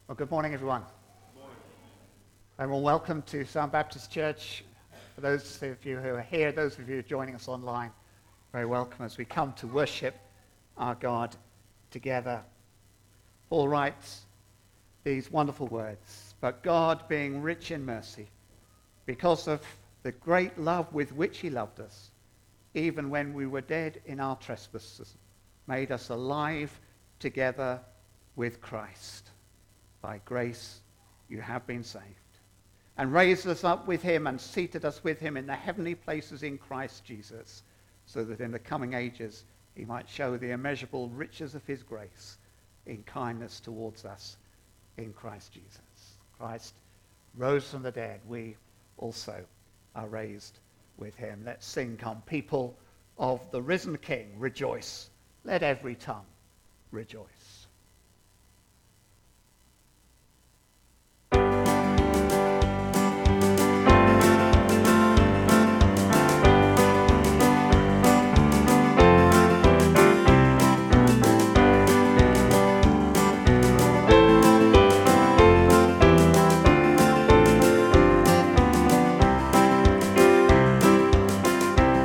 Well, good morning, everyone. Good morning. And well, welcome to Sound Baptist Church. For those of you who are here, those of you joining us online, very welcome as we come to worship our God together. Paul writes these wonderful words, "But God, being rich in mercy, because of the great love with which he loved us, even when we were dead in our trespasses, made us alive together with Christ. By grace you have been saved, and raised us up with him and seated us with him in the heavenly places in Christ Jesus, so that in the coming ages he might show the immeasurable riches of his grace in kindness towards us in Christ Jesus." Christ rose from the dead. We also are raised with him. Let's sing, "Come, people of the risen King, rejoice. Let every tongue rejoice."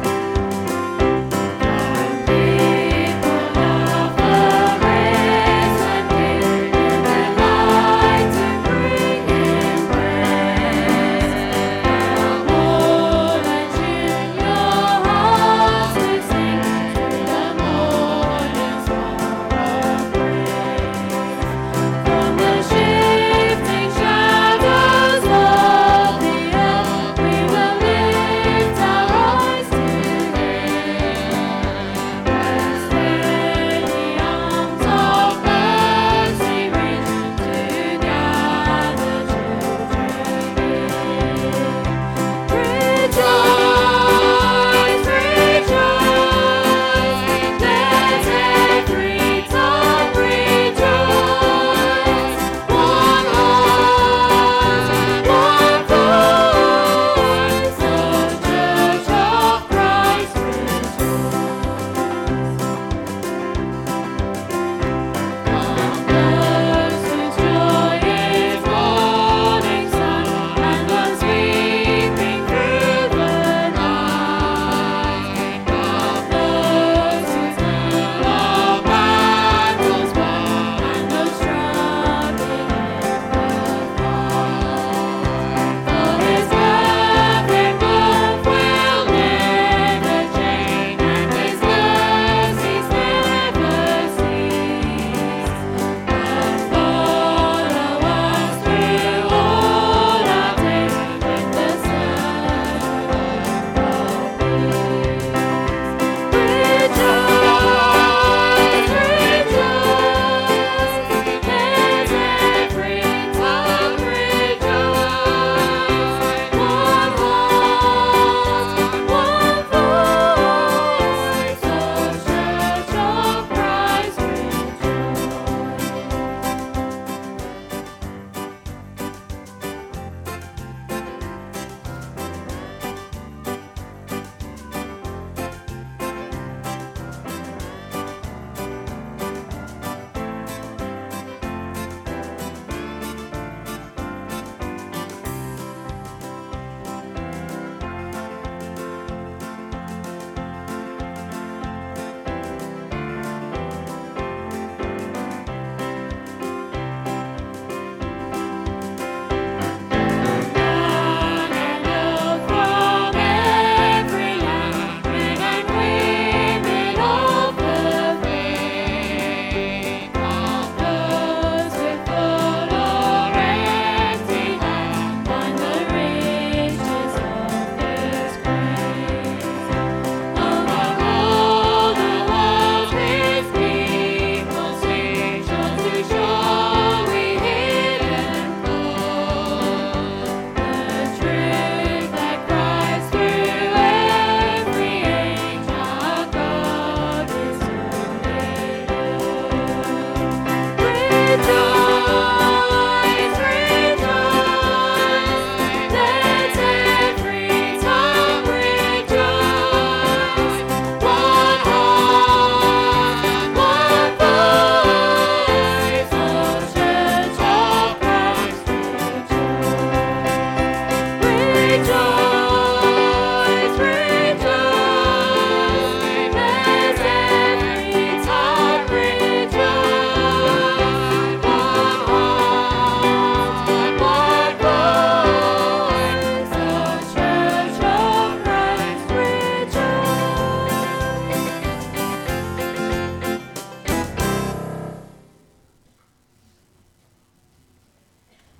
People of the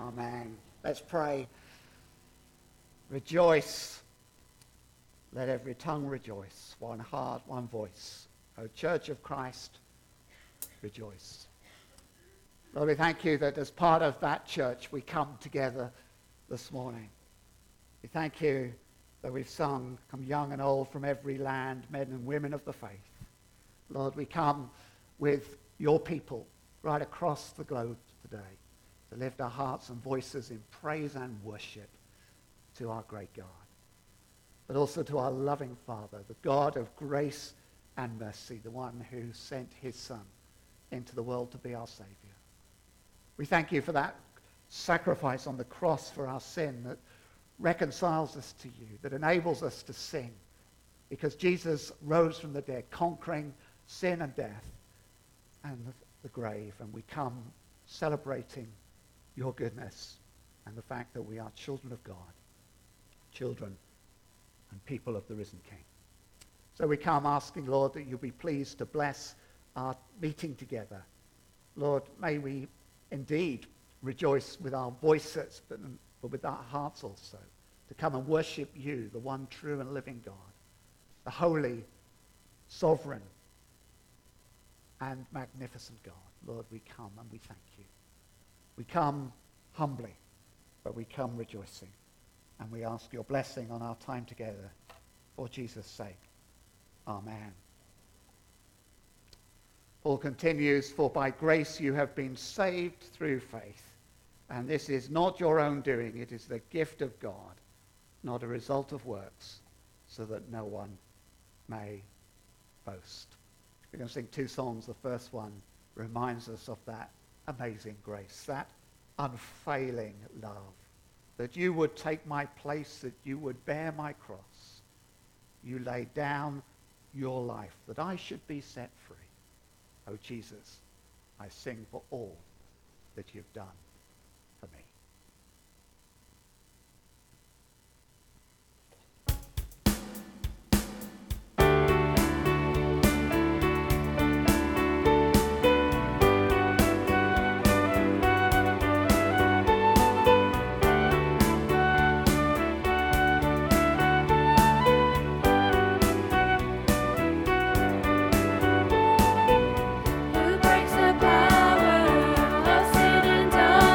Amen. Let's pray. Rejoice. Let every tongue rejoice. One heart, one voice. O Church of Christ, rejoice. Lord, we thank you that as part of that church we come together this morning. We thank you that we've sung, come young and old from every land, men and women of the faith. Lord, we come with your people right across the globe today to lift our hearts and voices in praise and worship to our great God, but also to our loving Father, the God of grace and mercy, the one who sent his Son into the world to be our Savior. We thank you for that sacrifice on the cross for our sin that reconciles us to you, that enables us to sing, because Jesus rose from the dead, conquering sin and death and the grave, and we come celebrating your goodness and the fact that we are children of God, children and people of the risen King. So we come asking, Lord, that you be pleased to bless our meeting together. Lord, may we indeed rejoice with our voices, but with our hearts also, to come and worship you, the one true and living God, the holy, sovereign, and magnificent God. Lord, we come and we thank you. We come humbly, but we come rejoicing. And we ask your blessing on our time together for Jesus' sake. Amen. Paul continues, for by grace you have been saved through faith. And this is not your own doing, it is the gift of God, not a result of works, so that no one may boast. We're going to sing two songs. The first one reminds us of that amazing grace, that unfailing love, that you would take my place, that you would bear my cross. You laid down your life, that I should be set free. Oh, Jesus, I sing for all that you've done for me. Who breaks the power of sin and darkness?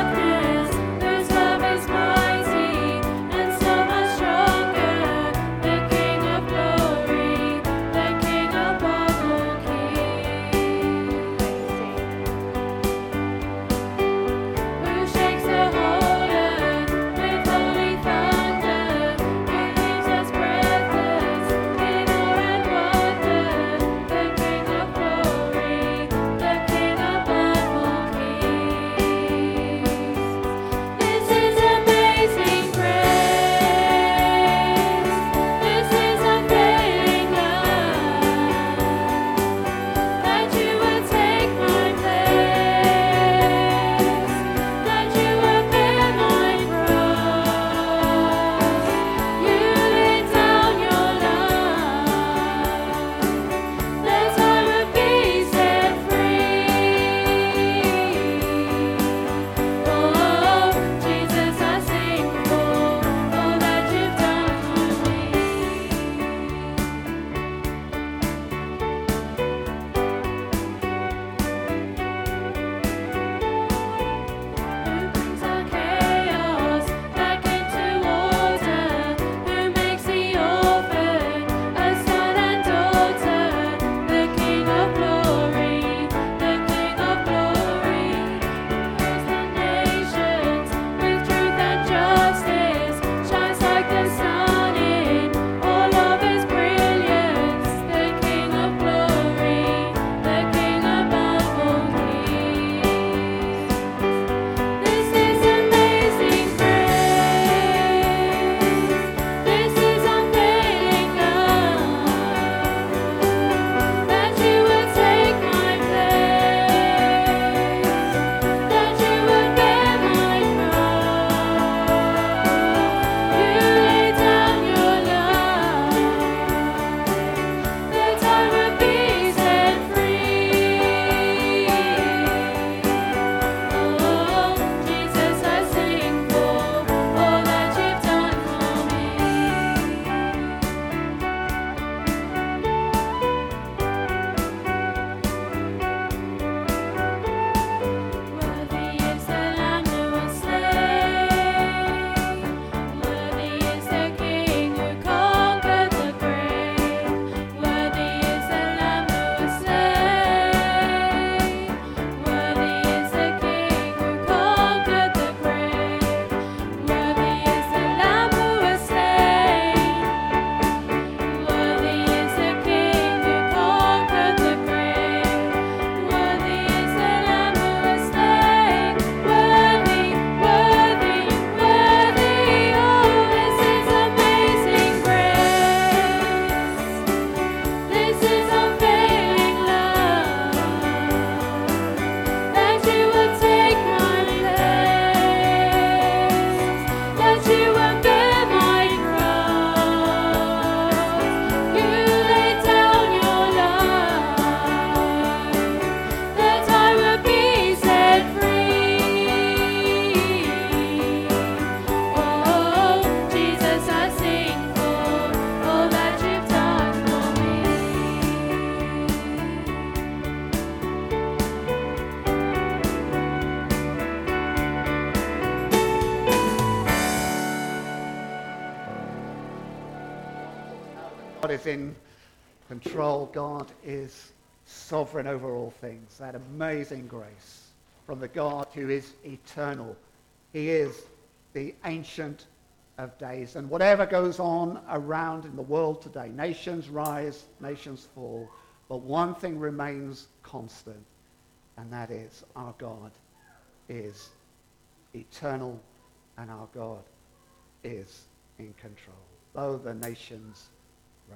God is in control. God is sovereign over all things. That amazing grace from the God who is eternal. He is the Ancient of Days. And whatever goes on around in the world today, nations rise, nations fall, but one thing remains constant, and that is our God is eternal and our God is in control. Though the nations reign.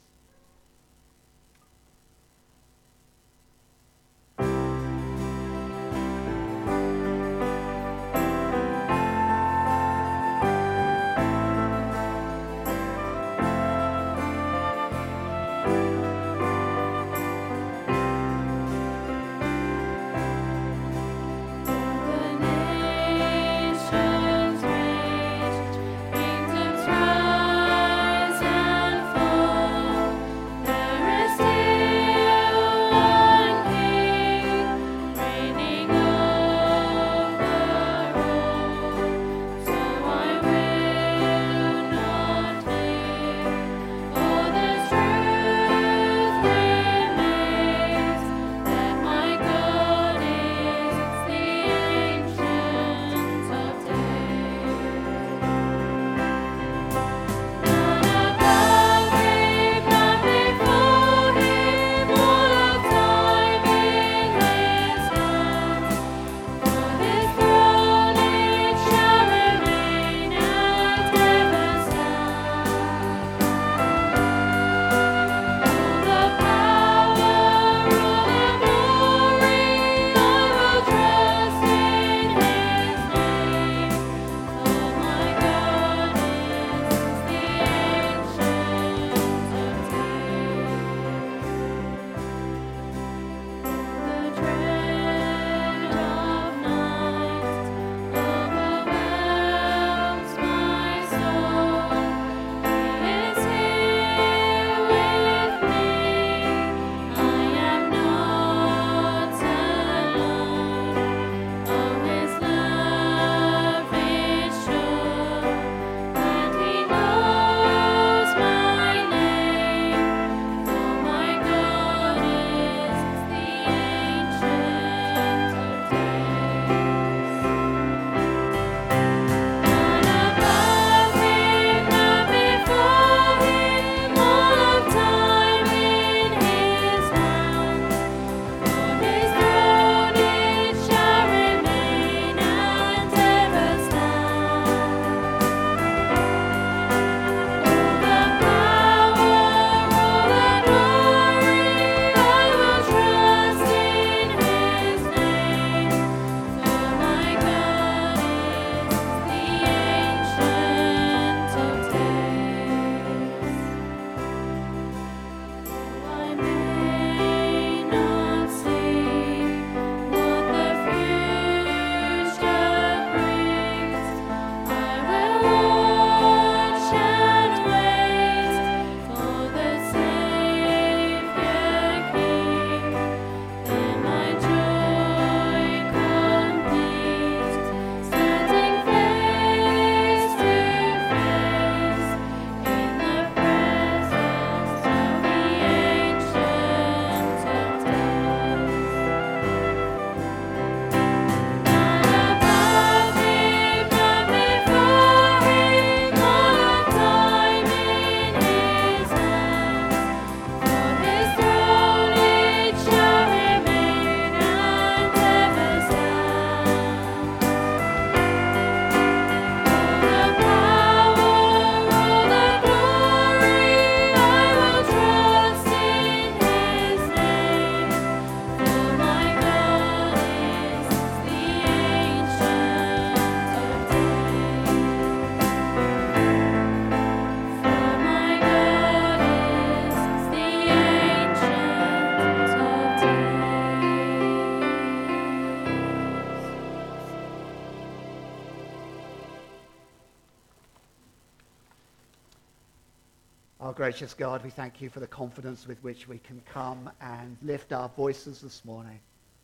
Our gracious God, we thank you for the confidence with which we can come and lift our voices this morning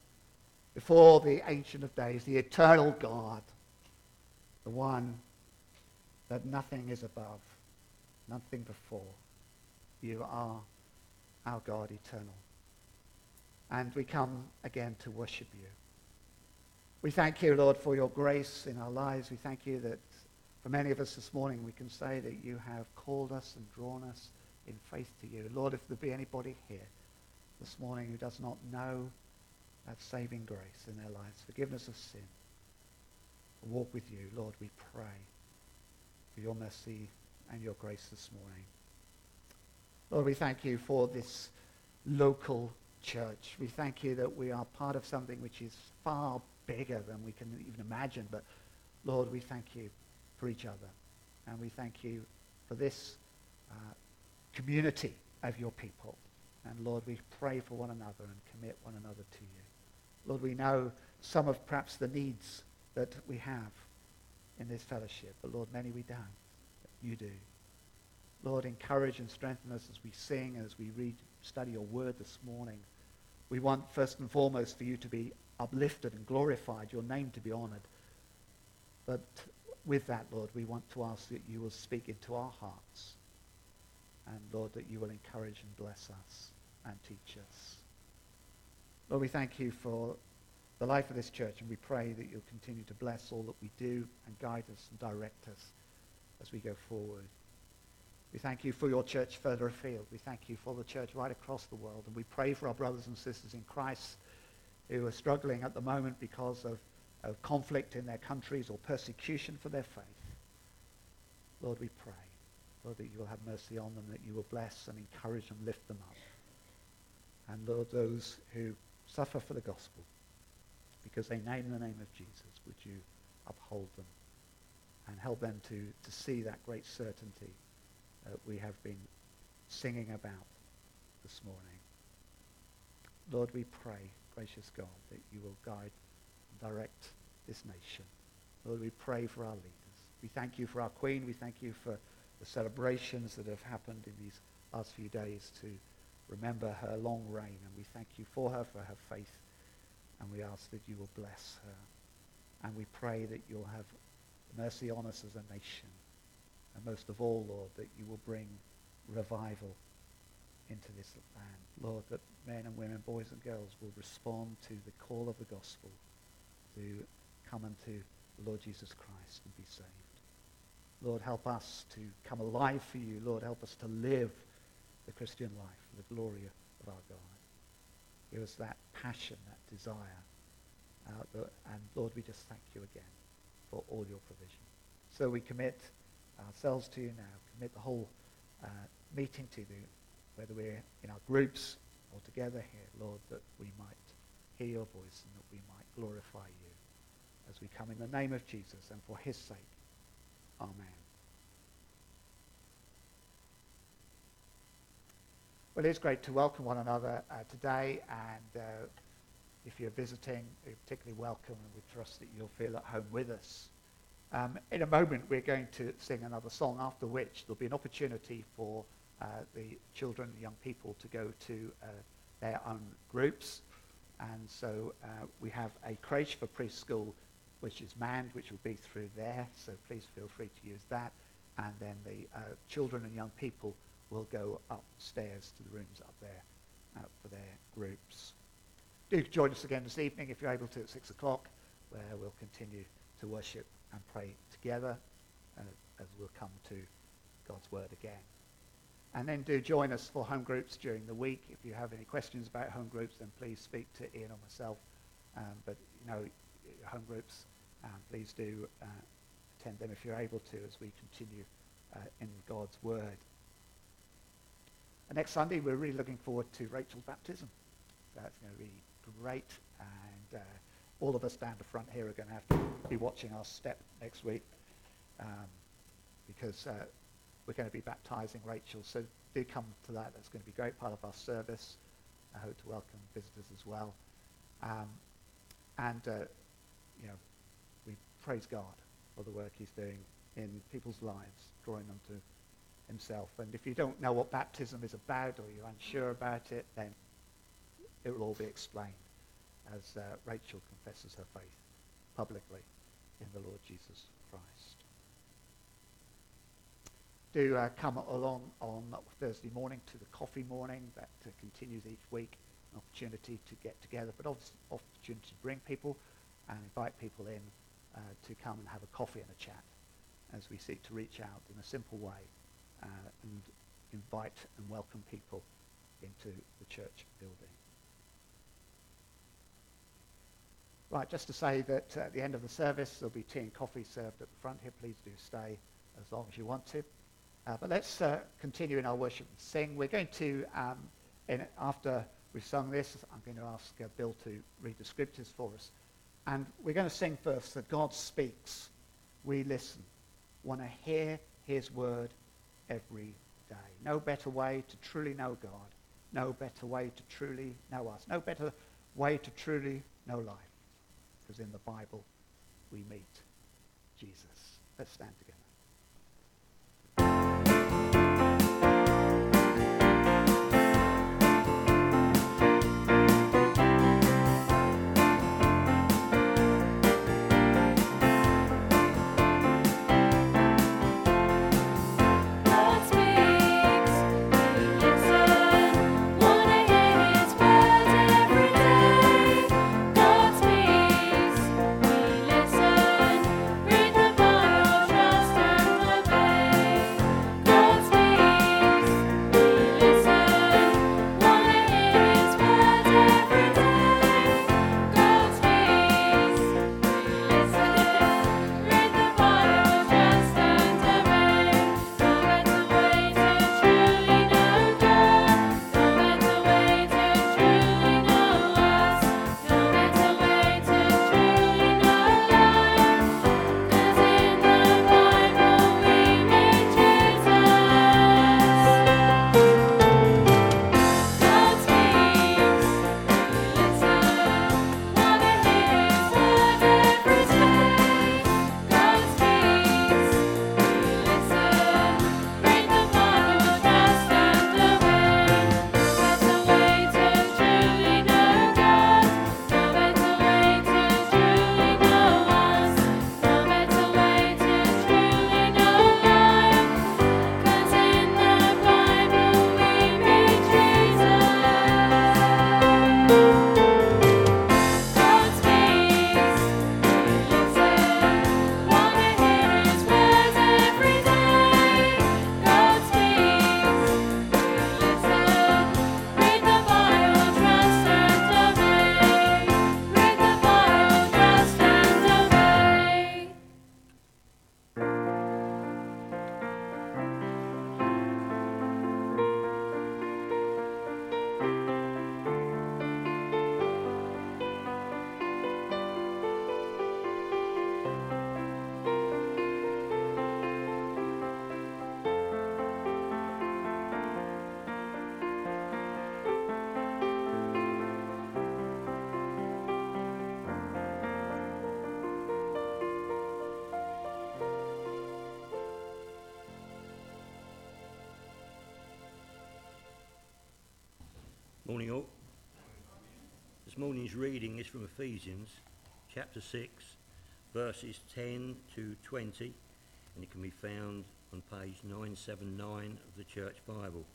before the Ancient of Days, the eternal God, the one that nothing is above, nothing before. you are our God eternal. And we come again to worship you. We thank you, Lord, for your grace in our lives. We thank you that for many of us this morning we can say that you have called us and drawn us in faith to you. Lord, if there be anybody here this morning who does not know that saving grace in their lives, forgiveness of sin, walk with you, Lord, we pray for your mercy and your grace this morning. Lord, we thank you for this local church. We thank you that we are part of something which is far bigger than we can even imagine. But Lord, we thank you for each other. And we thank you for this community of your people. And Lord, we pray for one another and commit one another to you. Lord, we know some of perhaps the needs that we have in this fellowship. But Lord, many we don't. You do. Lord, encourage and strengthen us as we sing, as we read, study your word this morning. We want first and foremost for you to be uplifted and glorified, your name to be honored. But with that, Lord, we want to ask that you will speak into our hearts. And Lord, that you will encourage and bless us and teach us. Lord, we thank you for the life of this church, and we pray that you'll continue to bless all that we do and guide us and direct us as we go forward. We thank you for your church further afield. We thank you for the church right across the world. And we pray for our brothers and sisters in Christ who are struggling at the moment because of conflict in their countries or persecution for their faith. Lord, we pray, Lord, that you will have mercy on them, that you will bless and encourage and lift them up. And Lord, those who suffer for the gospel because they name the name of Jesus, would you uphold them and help them to see that great certainty that we have been singing about this morning. Lord, we pray, gracious God, that you will guide and direct this nation. Lord, we pray for our leaders. We thank you for our Queen. We thank you for the celebrations that have happened in these last few days to remember her long reign. And we thank you for her faith. And we ask that you will bless her. And we pray that you'll have mercy on us as a nation. And most of all, Lord, that you will bring revival into this land. Lord, that men and women, boys and girls will respond to the call of the gospel to come unto the Lord Jesus Christ and be saved. Lord, help us to come alive for you. Lord, help us to live the Christian life for the glory of our God. Give us that passion, that desire. And Lord, we just thank you again for all your provision. So we commit ourselves to you now, commit the whole meeting to you, whether we're in our groups or together here, Lord, that we might hear your voice and that we might glorify you as we come in the name of Jesus and for his sake. Amen. Well, it's great to welcome one another today, and if you're visiting, you're particularly welcome, and we trust that you'll feel at home with us. In a moment, we're going to sing another song, after which there'll be an opportunity for the children and young people to go to their own groups. And so we have a creche for preschool, which is manned, which will be through there. So please feel free to use that. And then the children and young people will go upstairs to the rooms up there for their groups. Do join us again this evening, if you're able to, at 6 o'clock, where we'll continue to worship and pray together as we'll come to God's word again. And then do join us for home groups during the week. If you have any questions about home groups, then please speak to Ian or myself. But home groups, please do attend them if you're able to, as we continue in God's word. And next Sunday, we're really looking forward to Rachel's baptism. That's going to be great, and all of us down the front here are going to have to be watching our step next week because we're going to be baptizing Rachel. So do come to that. That's going to be a great part of our service. I hope to welcome visitors as well. We praise God for the work he's doing in people's lives, drawing them to himself. And if you don't know what baptism is about, or you're unsure about it, then it will all be explained as Rachel confesses her faith publicly in the Lord Jesus Christ. do come along on Thursday morning to the coffee morning that continues each week, an opportunity to get together, but also opportunity to bring people and invite people in to come and have a coffee and a chat as we seek to reach out in a simple way and invite and welcome people into the church building. Right, just to say that at the end of the service there'll be tea and coffee served at the front here. Please do stay as long as you want to. But let's continue in our worship and sing. We're going to, after we've sung this, I'm going to ask Bill to read the scriptures for us. And we're going to sing first that God speaks. We listen. Want to hear his word every day. No better way to truly know God. No better way to truly know us. No better way to truly know life. Because in the Bible, we meet Jesus. Let's stand together. Morning all. This morning's reading is from Ephesians chapter 6 verses 10 to 20, and it can be found on page 979 of the Church Bible.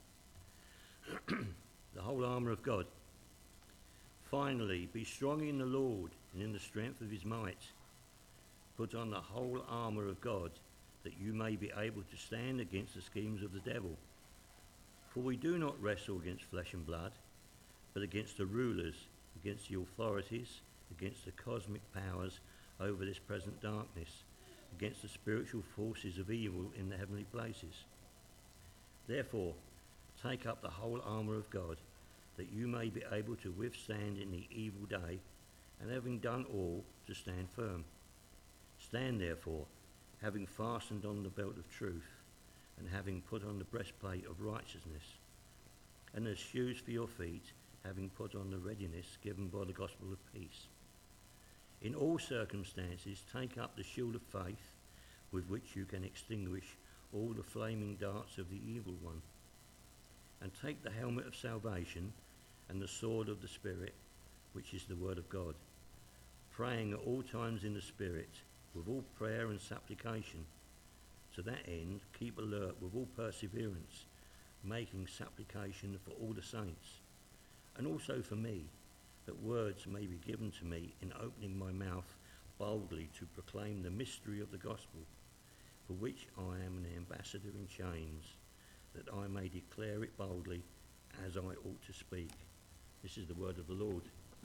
The whole armour of God. Finally, be strong in the Lord and in the strength of his might. Put on the whole armour of God, that you may be able to stand against the schemes of the devil. For we do not wrestle against flesh and blood, but against the rulers, against the authorities, against the cosmic powers over this present darkness, against the spiritual forces of evil in the heavenly places. Therefore, take up the whole armour of God, that you may be able to withstand in the evil day, and having done all, to stand firm. Stand therefore, having fastened on the belt of truth, and having put on the breastplate of righteousness, and as shoes for your feet, having put on the readiness given by the gospel of peace. In all circumstances, take up the shield of faith, with which you can extinguish all the flaming darts of the evil one. And take the helmet of salvation and the sword of the Spirit, which is the word of God, praying at all times in the Spirit, with all prayer and supplication. To that end, keep alert with all perseverance, making supplication for all the saints, and also for me, that words may be given to me in opening my mouth boldly to proclaim the mystery of the gospel, for which I am an ambassador in chains, that I may declare it boldly as I ought to speak. This is the word of the Lord.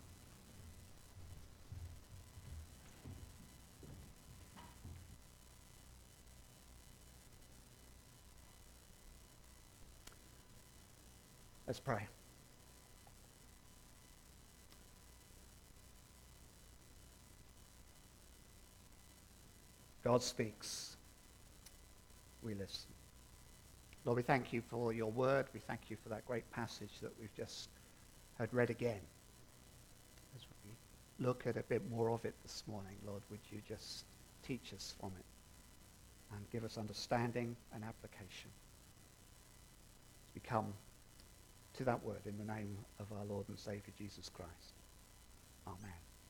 Let's pray. God speaks. We listen. Lord, we thank you for your word. We thank you for that great passage that we've just heard read again. As we look at a bit more of it this morning, Lord, would you just teach us from it and give us understanding and application as we come to that word in the name of our Lord and Savior Jesus Christ. Amen.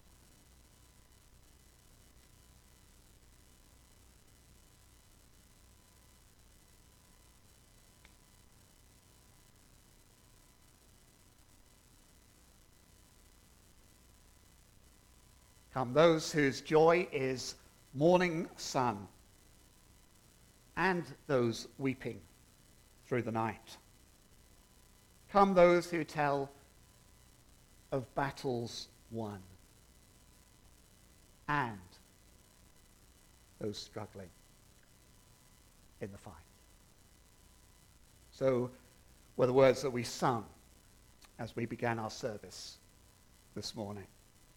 Come those whose joy is morning sun, and those weeping through the night. Come those who tell of battles won, and those struggling in the fight. So were the words that we sung as we began our service this morning.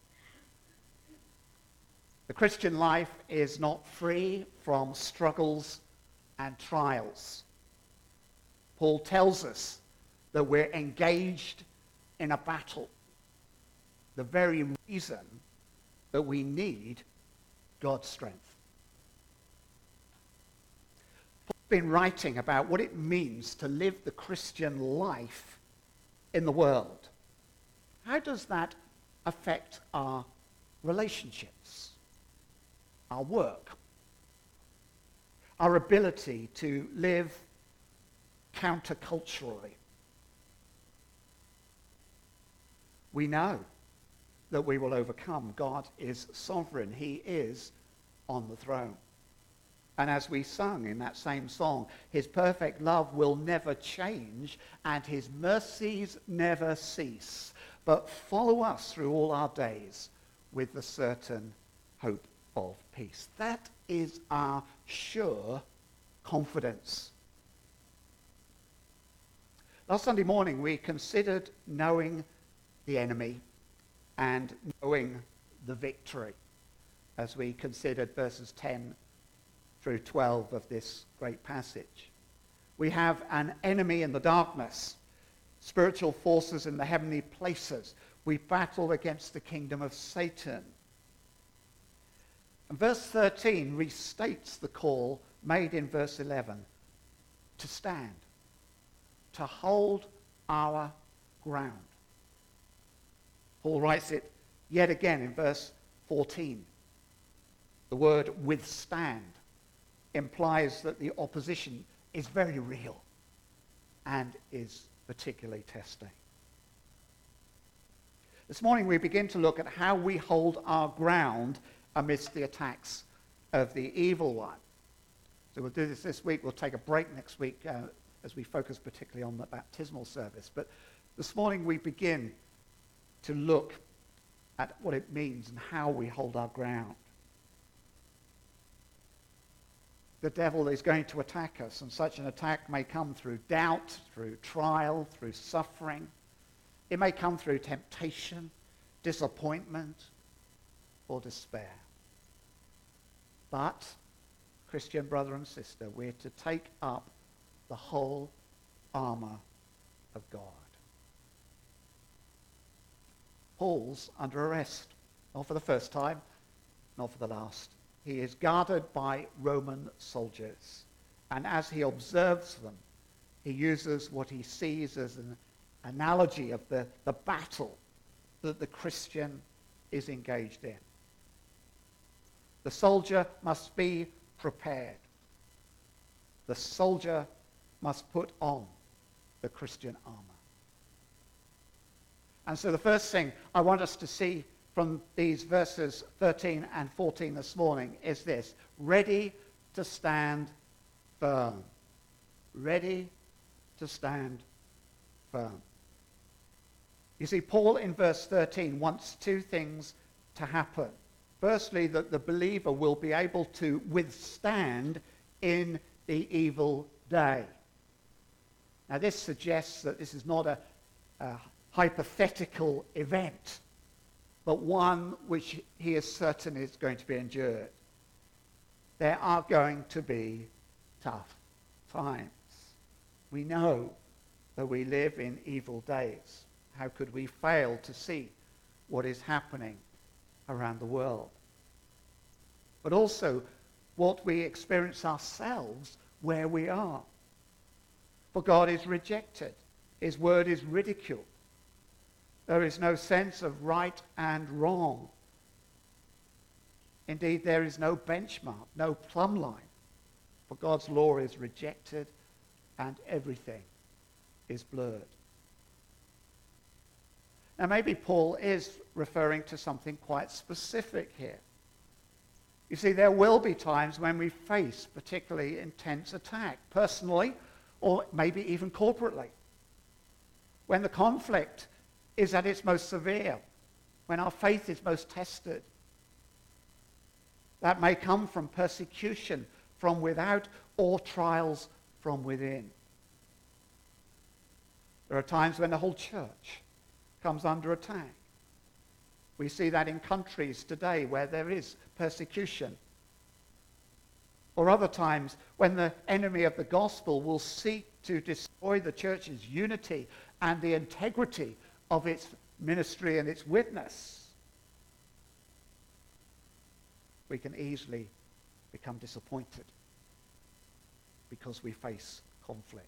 The Christian life is not free from struggles and trials. Paul tells us that we're engaged in a battle. The very reason that we need God's strength. Paul's been writing about what it means to live the Christian life in the world. How does that affect our relationships, our work, our ability to live counterculturally? We know that we will overcome. God is sovereign. He is on the throne. And as we sung in that same song, his perfect love will never change and his mercies never cease, but follow us through all our days with the certain hope of peace. That is our sure confidence. Last Sunday morning we considered knowing the enemy and knowing the victory as we considered verses 10 through 12 of this great passage. We have an enemy in the darkness, spiritual forces in the heavenly places. We battle against the kingdom of Satan. And verse 13 restates the call made in verse 11 to stand, to hold our ground. Paul writes it yet again in verse 14. The word withstand implies that the opposition is very real and is particularly testing. This morning we begin to look at how we hold our ground amidst the attacks of the evil one. So we'll do this week. We'll take a break next week as we focus particularly on the baptismal service. But this morning we begin to look at what it means and how we hold our ground. The devil is going to attack us, and such an attack may come through doubt, through trial, through suffering. It may come through temptation, disappointment, or despair. But, Christian brother and sister, we're to take up the whole armor of God. Paul's under arrest, not for the first time, not for the last. He is guarded by Roman soldiers, and as he observes them, he uses what he sees as an analogy of the battle that the Christian is engaged in. The soldier must be prepared. The soldier must put on the Christian armor. And so the first thing I want us to see from these verses 13 and 14 this morning is this: ready to stand firm. Ready to stand firm. You see, Paul in verse 13 wants two things to happen. Firstly, that the believer will be able to withstand in the evil day. Now, this suggests that this is not a hypothetical event, but one which he is certain is going to be endured. There are going to be tough times. We know that we live in evil days. How could we fail to see what is happening around the world? But also what we experience ourselves where we are. For God is rejected. His word is ridiculed. There is no sense of right and wrong. Indeed, there is no benchmark, no plumb line. For God's law is rejected and everything is blurred. Now, maybe Paul is referring to something quite specific here. You see, there will be times when we face particularly intense attack, personally or maybe even corporately. When the conflict is at its most severe, when our faith is most tested. That may come from persecution from without or trials from within. There are times when the whole church comes under attack. We see that in countries today where there is persecution. Or other times when the enemy of the gospel will seek to destroy the church's unity and the integrity of its ministry and its witness. We can easily become disappointed because we face conflict.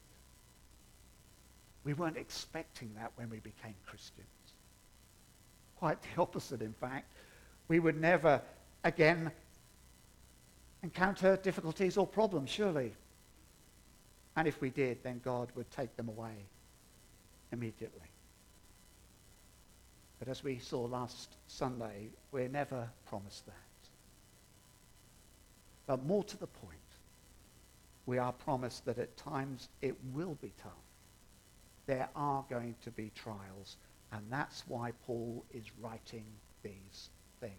We weren't expecting that when we became Christians. Quite the opposite, in fact. We would never again encounter difficulties or problems, surely. And if we did, then God would take them away immediately. But as we saw last Sunday, we're never promised that. But more to the point, we are promised that at times it will be tough. There are going to be trials, and that's why Paul is writing these things.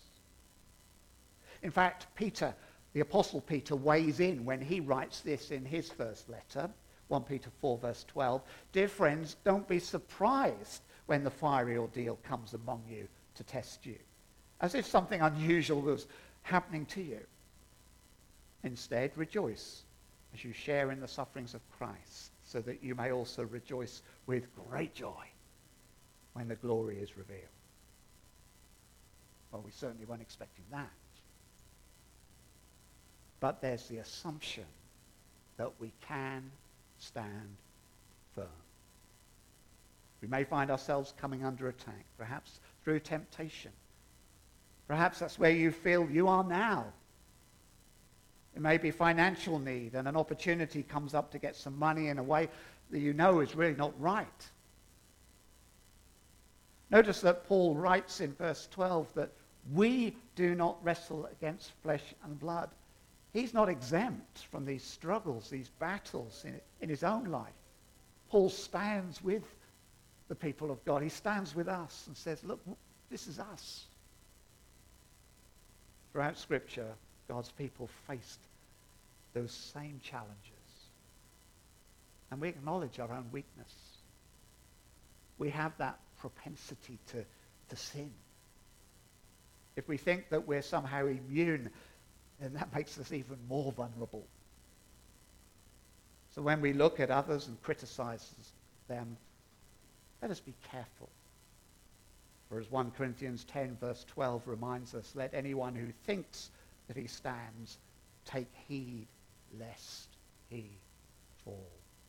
In fact, Peter, the Apostle Peter, weighs in when he writes this in his first letter, 1 Peter 4, verse 12. Dear friends, don't be surprised when the fiery ordeal comes among you to test you, as if something unusual was happening to you. Instead, rejoice as you share in the sufferings of Christ, so that you may also rejoice with great joy when the glory is revealed. Well, we certainly weren't expecting that. But there's the assumption that we can stand firm. We may find ourselves coming under attack, perhaps through temptation. Perhaps that's where you feel you are now. It may be financial need, and an opportunity comes up to get some money in a way that you know is really not right. Notice that Paul writes in verse 12 that we do not wrestle against flesh and blood. He's not exempt from these struggles, these battles in his own life. Paul stands with the people of God. He stands with us and says, look, this is us. Throughout Scripture, God's people faced those same challenges. And we acknowledge our own weakness. We have that propensity to sin. If we think that we're somehow immune, then that makes us even more vulnerable. So when we look at others and criticize them, let us be careful. For as 1 Corinthians 10 verse 12 reminds us, let anyone who thinks that he stands take heed lest he fall.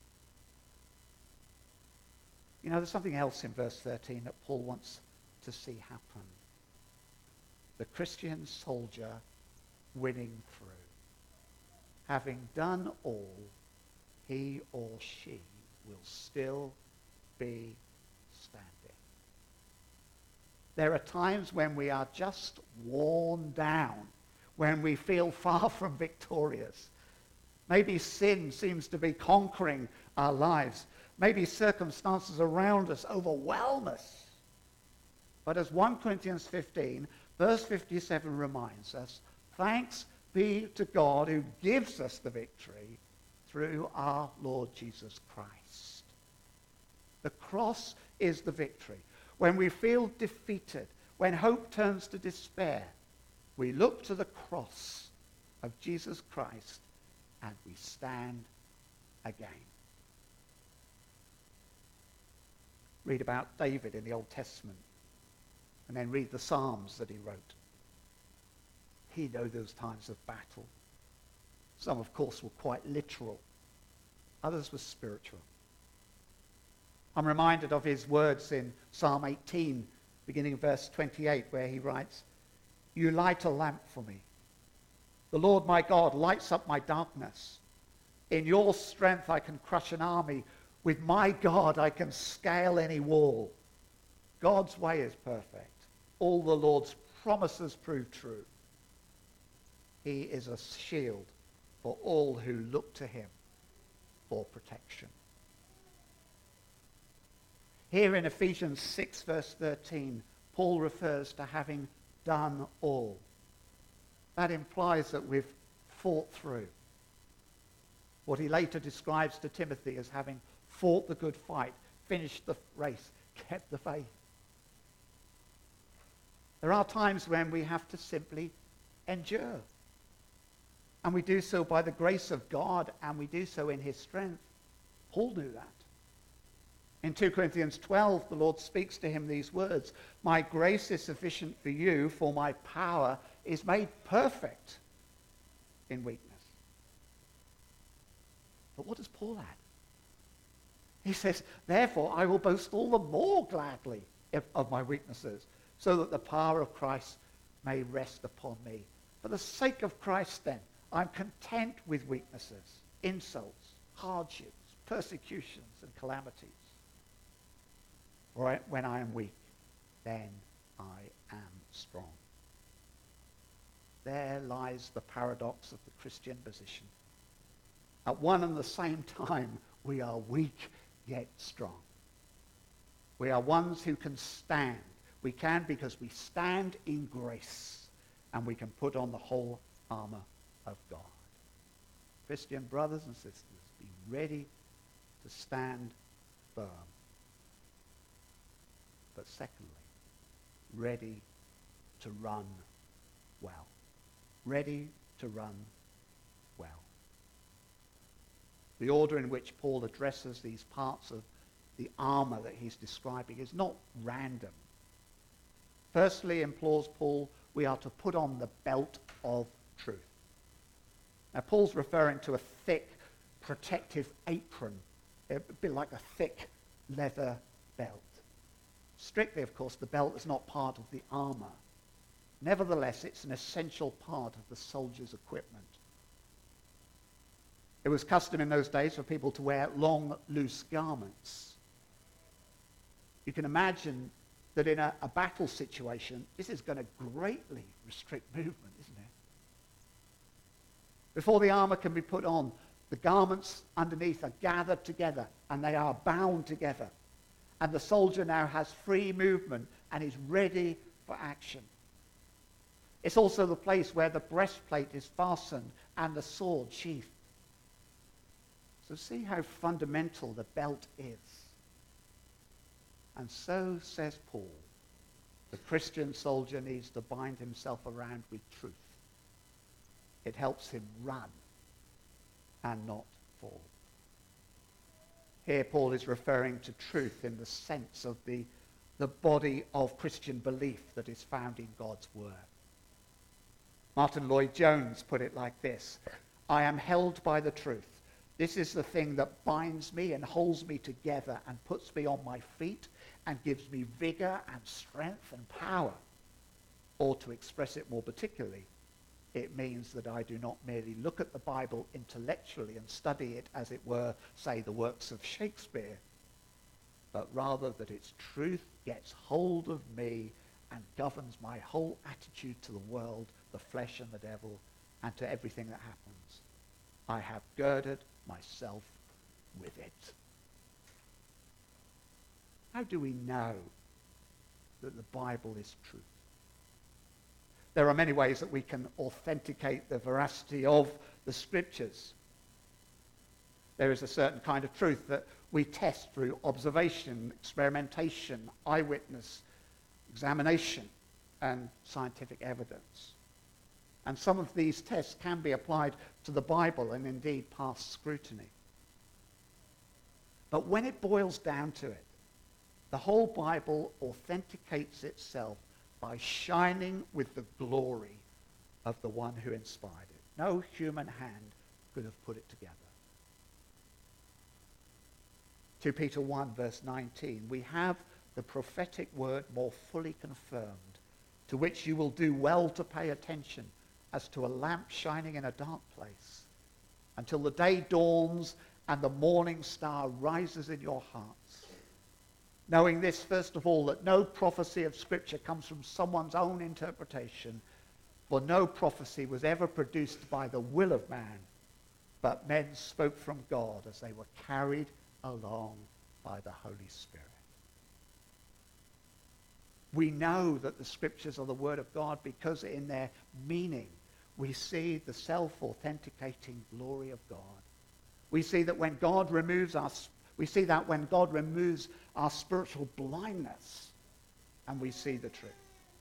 You know, there's something else in verse 13 that Paul wants to see happen. The Christian soldier winning through. having done all, he or she will still be standing. There are times when we are just worn down, when we feel far from victorious. Maybe sin seems to be conquering our lives. Maybe circumstances around us overwhelm us. But as 1 Corinthians 15, verse 57 reminds us, thanks be to God who gives us the victory through our Lord Jesus Christ. The cross is the victory. When we feel defeated, when hope turns to despair, we look to the cross of Jesus Christ and we stand again. Read about David in the Old Testament and then read the Psalms that he wrote. He knew those times of battle. Some, of course, were quite literal. Others were spiritual. I'm reminded of his words in Psalm 18, beginning of verse 28, where he writes, "You light a lamp for me. The Lord my God lights up my darkness. In your strength I can crush an army. With my God I can scale any wall. God's way is perfect. All the Lord's promises prove true. He is a shield for all who look to him for protection." Here in Ephesians 6 verse 13, Paul refers to having done all. That implies that we've fought through. What he later describes to Timothy as having fought the good fight, finished the race, kept the faith. There are times when we have to simply endure. And we do so by the grace of God, and we do so in his strength. Paul knew that. In 2 Corinthians 12, the Lord speaks to him these words, "My grace is sufficient for you, for my power is made perfect in weakness." But what does Paul add? He says, "Therefore I will boast all the more gladly of my weaknesses, so that the power of Christ may rest upon me. For the sake of Christ, then, I'm content with weaknesses, insults, hardships, persecutions, and calamities. For when I am weak, then I am strong." There lies the paradox of the Christian position. At one and the same time, we are weak yet strong. We are ones who can stand. We can because we stand in grace, and we can put on the whole armor of God. Christian brothers and sisters, be ready to stand firm. But secondly, ready to run well. Ready to run well. The order in which Paul addresses these parts of the armor that he's describing is not random. Firstly, implores Paul, we are to put on the belt of truth. Now, Paul's referring to a thick, protective apron, a bit like a thick leather belt. Strictly, of course, the belt is not part of the armor. Nevertheless, it's an essential part of the soldier's equipment. It was custom in those days for people to wear long, loose garments. You can imagine that in a battle situation, this is going to greatly restrict movement, isn't it? Before the armor can be put on, the garments underneath are gathered together and they are bound together. And the soldier now has free movement and is ready for action. It's also the place where the breastplate is fastened and the sword sheathed. So see how fundamental the belt is. And so, says Paul, the Christian soldier needs to bind himself around with truth. It helps him run and not fall. Here Paul is referring to truth in the sense of the body of Christian belief that is found in God's word. Martin Lloyd-Jones put it like this: "I am held by the truth. This is the thing that binds me and holds me together and puts me on my feet and gives me vigor and strength and power." Or to express it more particularly, It means that I do not merely look at the Bible intellectually and study it as it were, say, the works of Shakespeare, but rather that its truth gets hold of me and governs my whole attitude to the world, the flesh and the devil, and to everything that happens. I have girded myself with it. How do we know that the Bible is truth? There are many ways that we can authenticate the veracity of the Scriptures. There is a certain kind of truth that we test through observation, experimentation, eyewitness, examination, and scientific evidence. And some of these tests can be applied to the Bible and indeed pass scrutiny. But when it boils down to it, the whole Bible authenticates itself by shining with the glory of the one who inspired it. No human hand could have put it together. 2 Peter 1 verse 19, we have the prophetic word more fully confirmed, to which you will do well to pay attention as to a lamp shining in a dark place, until the day dawns and the morning star rises in your hearts. Knowing this, first of all, that no prophecy of Scripture comes from someone's own interpretation, for no prophecy was ever produced by the will of man, but men spoke from God as they were carried along by the Holy Spirit. We know that the Scriptures are the Word of God because in their meaning we see the self-authenticating glory of God. We see that when God removes our spiritual blindness, and we see the truth.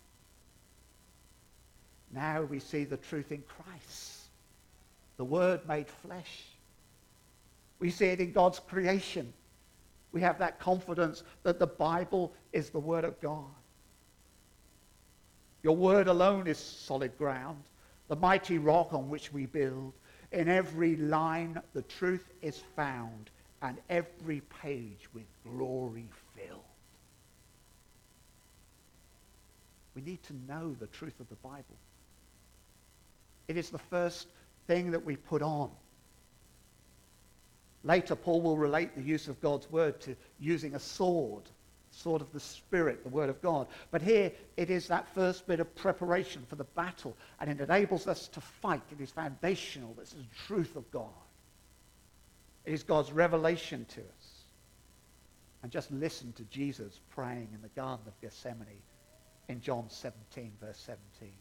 Now we see the truth in Christ, the Word made flesh. We see it in God's creation. We have that confidence that the Bible is the Word of God. Your Word alone is solid ground, the mighty rock on which we build. In every line the truth is found, and every page with glory filled. We need to know the truth of the Bible. It is the first thing that we put on. Later, Paul will relate the use of God's word to using a sword of the Spirit, the Word of God. But here, it is that first bit of preparation for the battle, and it enables us to fight. It is foundational. This is the truth of God. It is God's revelation to us. And just listen to Jesus praying in the Garden of Gethsemane in John 17, verse 17.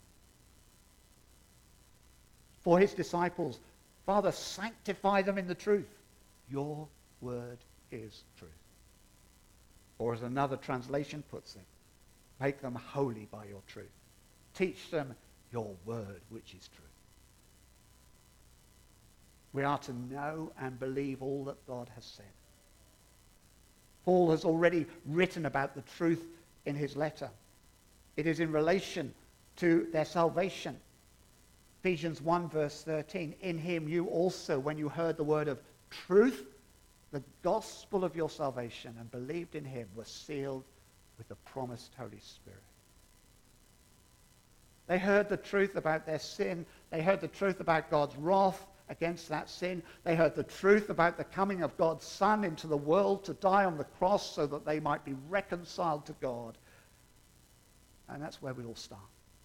For his disciples, Father, sanctify them in the truth. Your word is truth. Or as another translation puts it, make them holy by your truth. Teach them your word, which is truth. We are to know and believe all that God has said. Paul has already written about the truth in his letter. It is in relation to their salvation. Ephesians 1 verse 13, in him you also, when you heard the word of truth, the gospel of your salvation, and believed in him, were sealed with the promised Holy Spirit. They heard the truth about their sin. They heard the truth about God's wrath against that sin. They heard the truth about the coming of God's Son into the world to die on the cross so that they might be reconciled to God. And that's where we all start.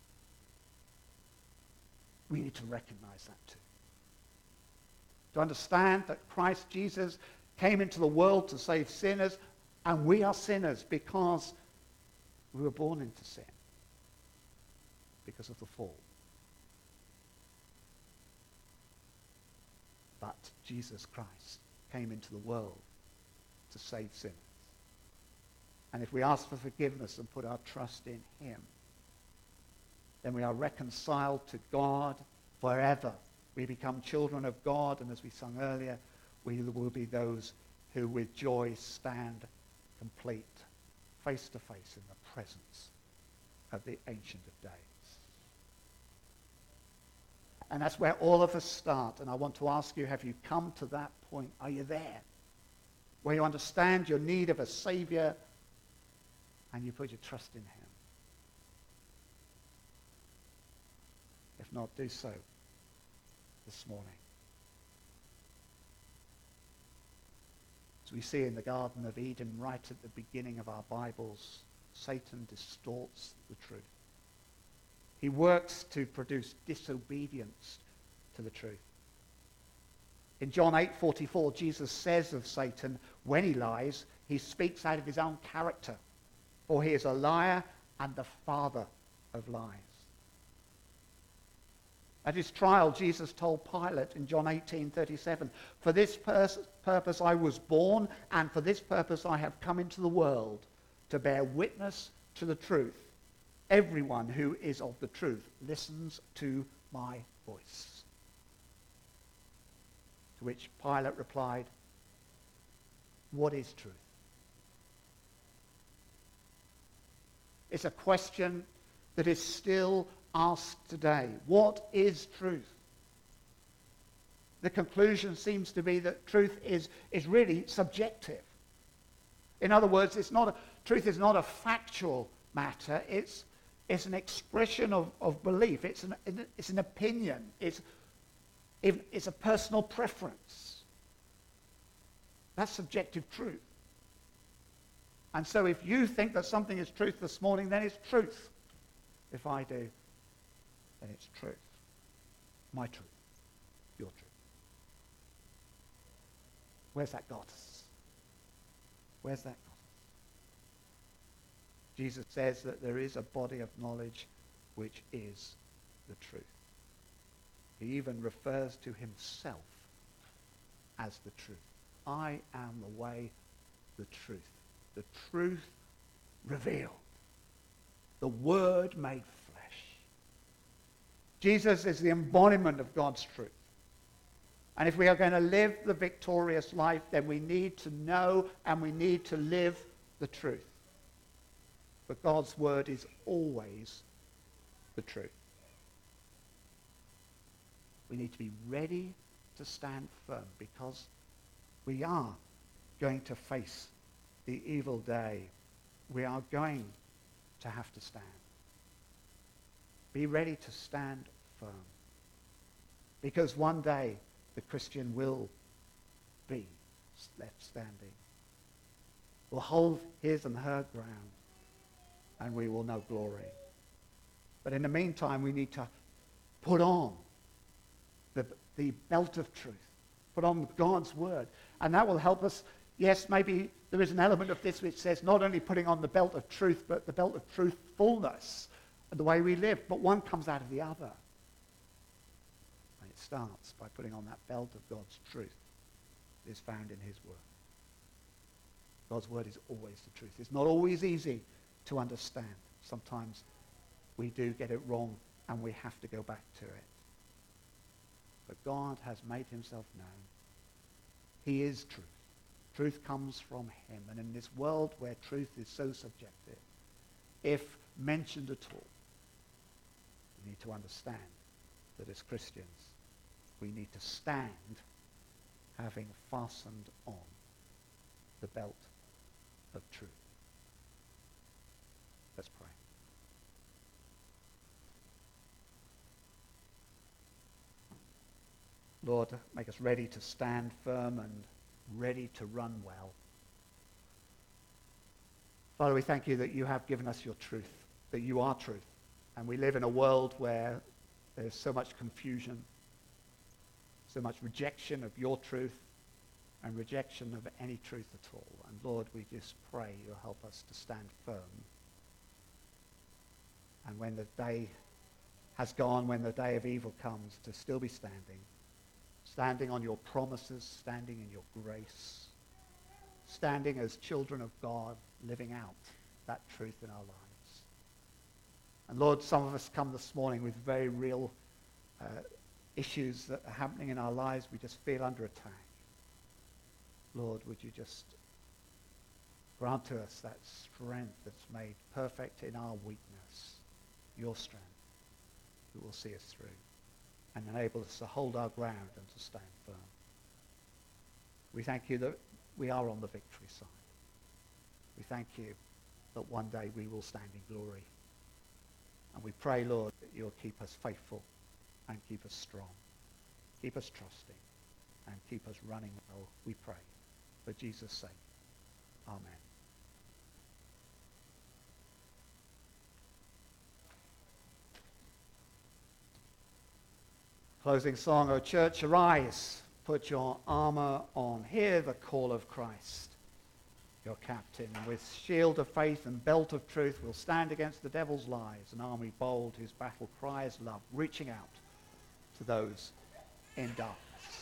We need to recognize that too. To understand that Christ Jesus came into the world to save sinners, and we are sinners because we were born into sin, because of the fall. But Jesus Christ came into the world to save sinners. And if we ask for forgiveness and put our trust in him, then we are reconciled to God forever. We become children of God, and as we sung earlier, we will be those who with joy stand complete, face to face in the presence of the Ancient of Days. And that's where all of us start. And I want to ask you, have you come to that point? Are you there? Where you understand your need of a Savior and you put your trust in him. If not do so this morning. As we see in the Garden of Eden, right at the beginning of our Bibles, Satan distorts the truth. He works to produce disobedience to the truth. In John 8:44, Jesus says of Satan, when he lies, he speaks out of his own character, for he is a liar and the father of lies. At his trial, Jesus told Pilate in John 18:37, for this purpose I was born, and for this purpose I have come into the world, to bear witness to the truth. Everyone who is of the truth listens to my voice. To which Pilate replied, what is truth? It's a question that is still asked today. What is truth? The conclusion seems to be that truth is really subjective. In other words, truth is not a factual matter. It's an expression of belief. It's an opinion. It's a personal preference. That's subjective truth. And so if you think that something is truth this morning, then it's truth. If I do, then it's truth. My truth. Your truth. Where's that got us? Where's that got us? Jesus says that there is a body of knowledge which is the truth. He even refers to himself as the truth. I am the way, the truth revealed, the Word made flesh. Jesus is the embodiment of God's truth. And if we are going to live the victorious life, then we need to know and we need to live the truth. But God's Word is always the truth. We need to be ready to stand firm, because we are going to face the evil day. We are going to have to stand. Be ready to stand firm, because one day the Christian will be left standing. Will hold his and her ground, and we will know glory. But in the meantime, we need to put on the belt of truth. Put on God's Word. And that will help us. Yes, maybe there is an element of this which says not only putting on the belt of truth, but the belt of truthfulness and the way we live. But one comes out of the other. And it starts by putting on that belt of God's truth that is found in his Word. God's Word is always the truth. It's not always easy to understand. Sometimes we do get it wrong and we have to go back to it. But God has made himself known. He is truth. Truth comes from him. And in this world where truth is so subjective, if mentioned at all, we need to understand that as Christians, we need to stand having fastened on the belt of truth. Let's pray. Lord, make us ready to stand firm and ready to run well. Father, we thank you that you have given us your truth, that you are truth. And we live in a world where there's so much confusion, so much rejection of your truth and rejection of any truth at all. And Lord, we just pray you'll help us to stand firm. And when the day has gone, when the day of evil comes, to still be standing on your promises, standing in your grace, standing as children of God, living out that truth in our lives. And Lord, some of us come this morning with very real issues that are happening in our lives. We just feel under attack. Lord, would you just grant to us that strength that's made perfect in our weakness, your strength that will see us through and enable us to hold our ground and to stand firm. We thank you that we are on the victory side. We thank you that one day we will stand in glory. And we pray, Lord, that you'll keep us faithful and keep us strong. Keep us trusting and keep us running well, we pray. For Jesus' sake. Amen. Closing song, O church, arise, put your armor on. Hear the call of Christ, your captain. With shield of faith and belt of truth, will stand against the devil's lies, an army bold whose battle cry is love, reaching out to those in darkness.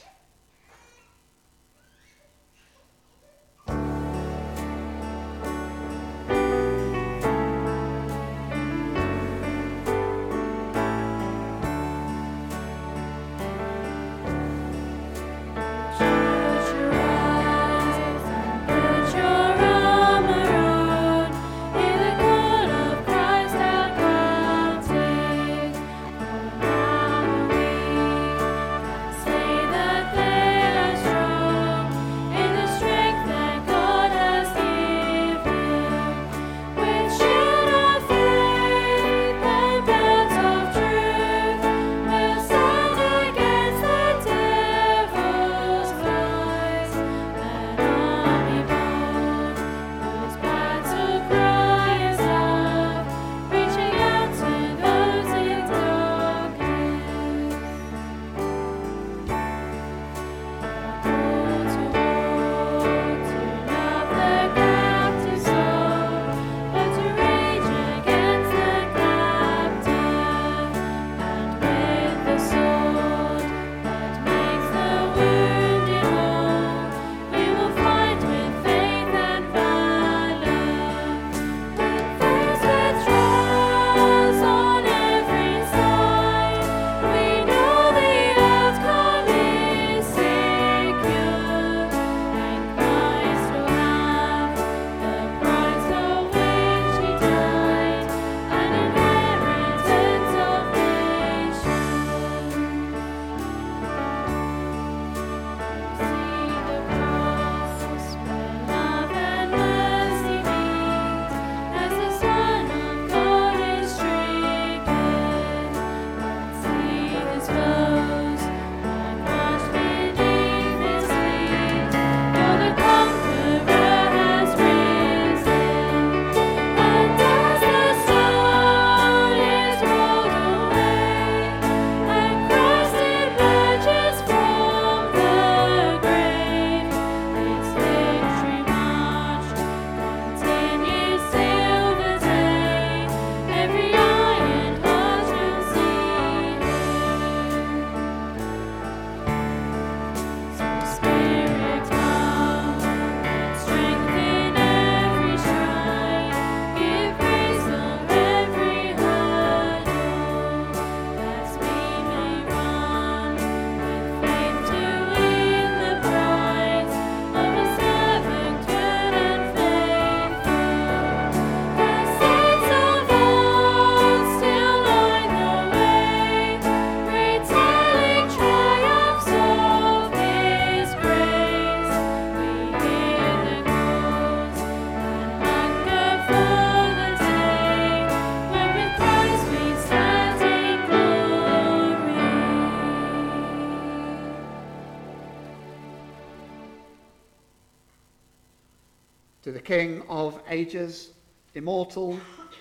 To the King of ages, immortal,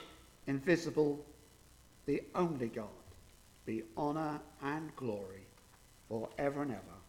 invisible, the only God, be honor and glory forever and ever.